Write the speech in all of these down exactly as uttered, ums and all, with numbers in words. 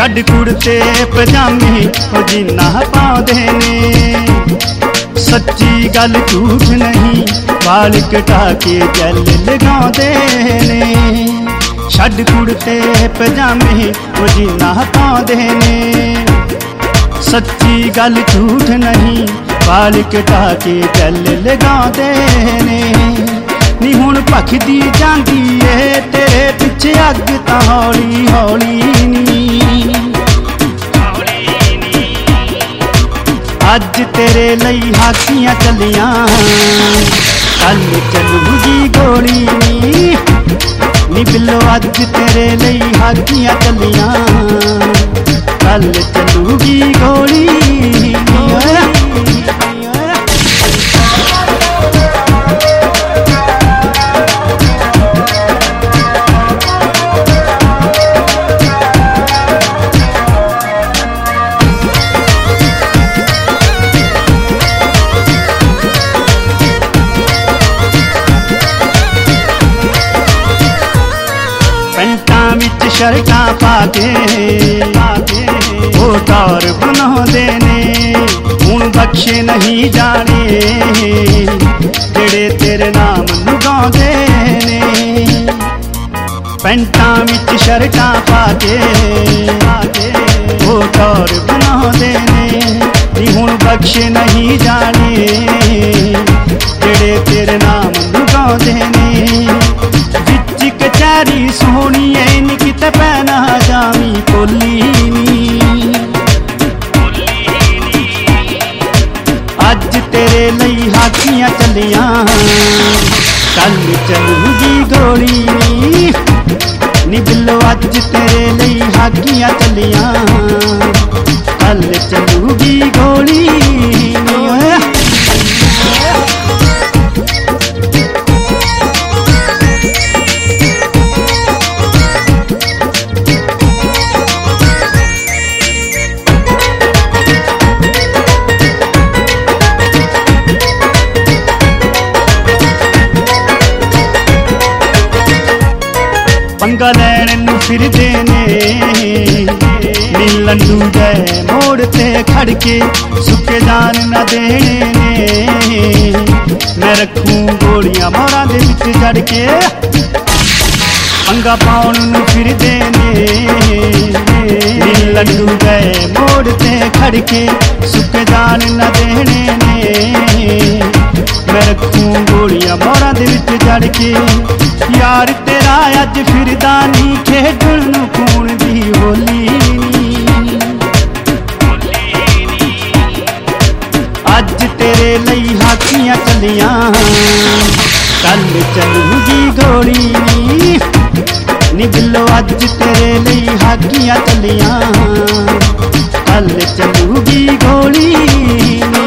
छड्ड कुड़ते पजामे ओ जिन्ना पाउंदे ने। सच्ची गल झूठ नहीं वाल कटा के जल लगाउंदे ने। छड्ड कुड़ते पजामे ओ जिन्ना पाउंदे ने। सच्ची गल झूठ नहीं वाल कटा के जल लगाउंदे ने। नी हुण भखदी जांदी ए तेरे पिछे अग तां हौली हौली नी। अज तेरे लई हाकियां चलियां कल चलूगी गोली नी। नी बिल्लो अज तेरे लई हाकियां चलियां कल चलूगी गोली। पैंटां विच शर्टां पा के ओ टौर बनाउंदे ने। हुण बख्शे नहीं जाने जेड़े तेरे नाम लुगाउंदे ने। पैंटां विच शर्टां पा के ओ टौर बनाउंदे ने। नी हुण बख्शे नहीं जाने जेड़े तेरे नाम लुगाउंदे ने। कचैरी सोहनी ऐ नी किते पैना जामी कोली नी। अज तेरे लई हाकियां चलियां कल चलूगी गोली नी। नी बिल्लो अज तेरे लई हाकियां चलियां कल चलूगी गोली नी। पंगा लैण नूं फिरदे ने नी लंडू जै मोड़ ते खड़ के सुके जान न देने ने। मैं रखूं गोलियां मोरां दे विच जड़ के। पंगा पाउण नूं फिरदे ने नी लंडू जै मोड़ ते खड़ के सुके जान न देने ने। मैं रखूं गोलियां मोरां दे विच जड़ के। यार तेरा अज फिरदा नी खेडण नूं खून दी होली नी। अज तेरे लई हाकियां चलियां कल चलूगी गोली नी। नी बिल्लो अज तेरे लई हाकियां चलियां कल चलूगी गोली नी।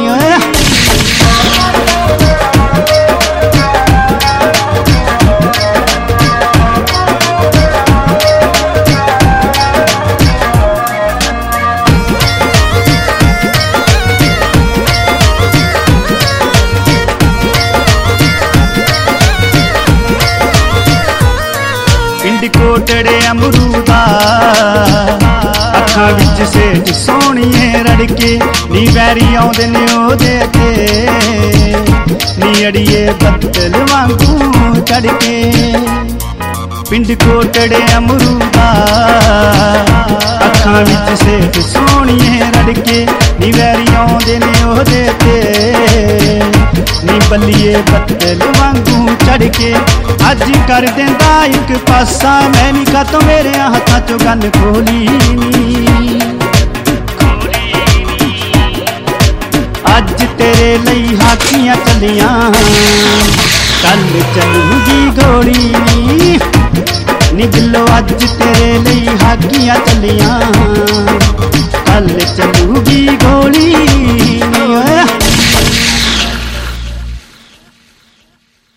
पिंड कोटड़े अमरूदा अखां विच सेठ सोहणीए रड़के। नी वैरी आउंदे ने ओहदे ते नी अड़िए बदल वांगू चढ़ के। पिंड कोटड़े अमरूदा अखां विच सेठ सोहणीए रड़के। नी वैरी आउंदे ने ओहदे ते नी बल्लिए बदल वांगू चढ़ के। अज कर देंदा एक पासा मैं नी कातों मेरे हत्थां चों गन खोली नी। अज तेरे लई हाकियां चलियां कल चलूगी गोली नी। नी बिल्लो अज तेरे लई हाकियां चलियां कल चलूगी गोली।